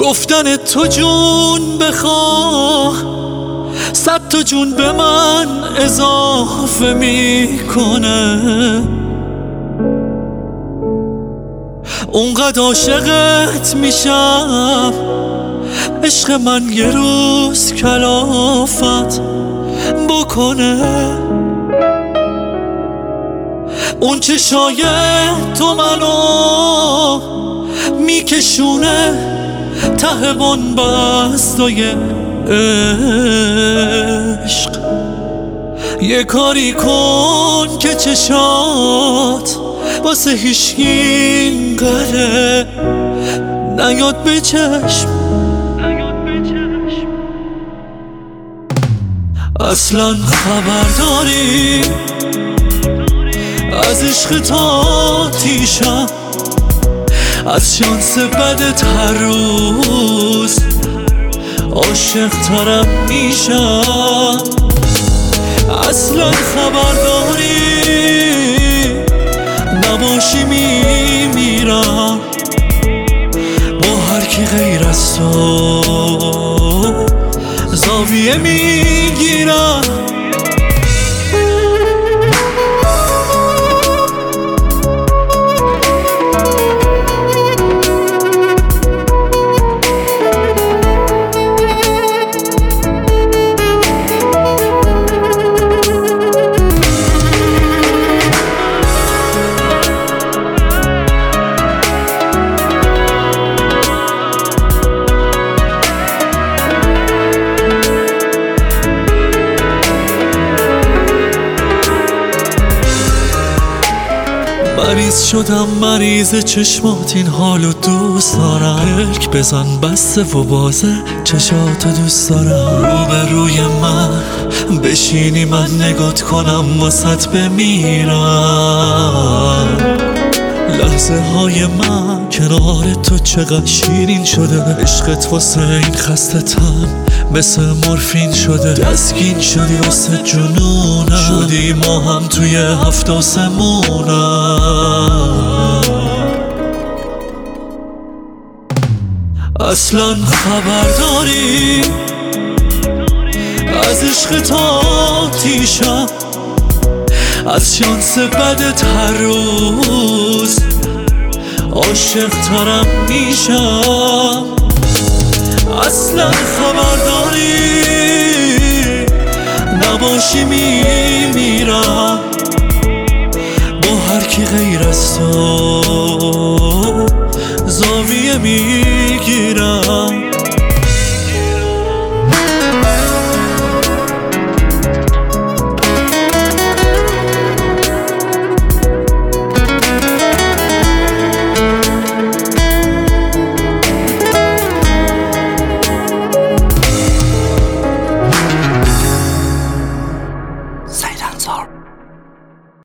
گفتن تو جون بخواه 100 تا جون به من اضافه میکنه. اونقدر عاشقت میشم عشق من یه روز کلافت بکنه. اون چشای تو منو میکشونه ته بنبستای عشق. یه کاری کن که چشات واسه هیچکی قره نیاد به چشم. اصلا خبر داری از عشق تا تیشم، از شانس بدت هر روز عاشق ترم میشم. اصلا خبر داری نباشی میمیرم با هر کی غیر از تو زاویه میگیرم. مریض شدم مریض چشمات این حالو دوست دارم. پلک بزن بسته و بازه چشاتو دوست دارم. رو به روی من بشینی من نگات کنم واسط بمیرم. لحظه های من کنار تو چقدر شیرین شده. عشقت واسه این خسته تن مثل مورفین شده. دستگین شدی واسه جنونم، شدی ما هم توی 7 آسمونم. اصلا خبر داری از عشق تا تیشم، از شانس بدت هر روز عاشق ترم میشم. اصلا خبر داری نباشی میمیرم با هر کی غیر از تو زاویه